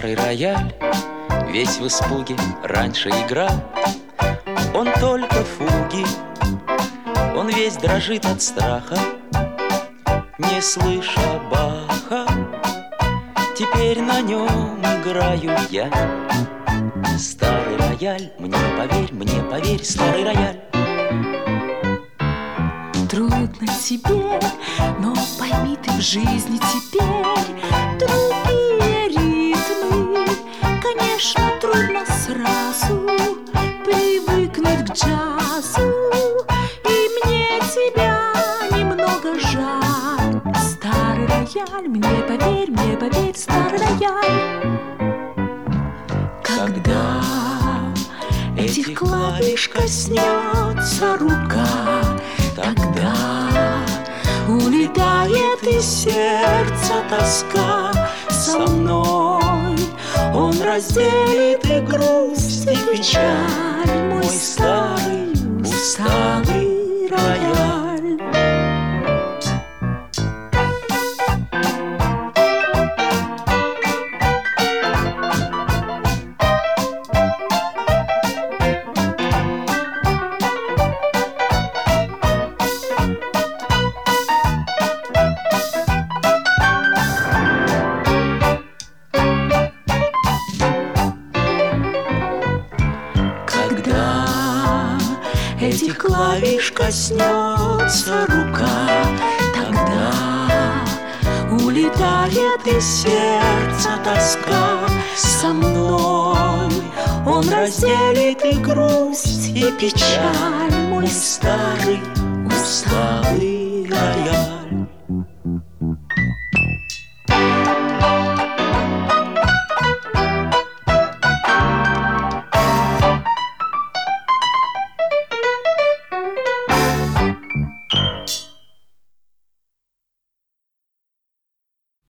Старый рояль, весь в испуге, раньше играл. Он только фуги, он весь дрожит от страха, не слыша Баха. Теперь на нем играю я. Старый рояль, мне поверь, старый рояль. Трудно тебе, но пойми ты, в жизни теперь другие ритмы. Конечно, трудно сразу привыкнуть к джазу, и мне тебя немного жаль. Старый рояль, мне поверь, старый рояль. Когда этих клавиш коснется рука, тогда улетает из сердца тоска. Со мной он разделит и грусть, и печаль, мой старый, усталый рояль. Этих клавиш коснется рука, тогда улетает из сердца тоска. Со мной он разделит и грусть, и печаль, мой старый, усталый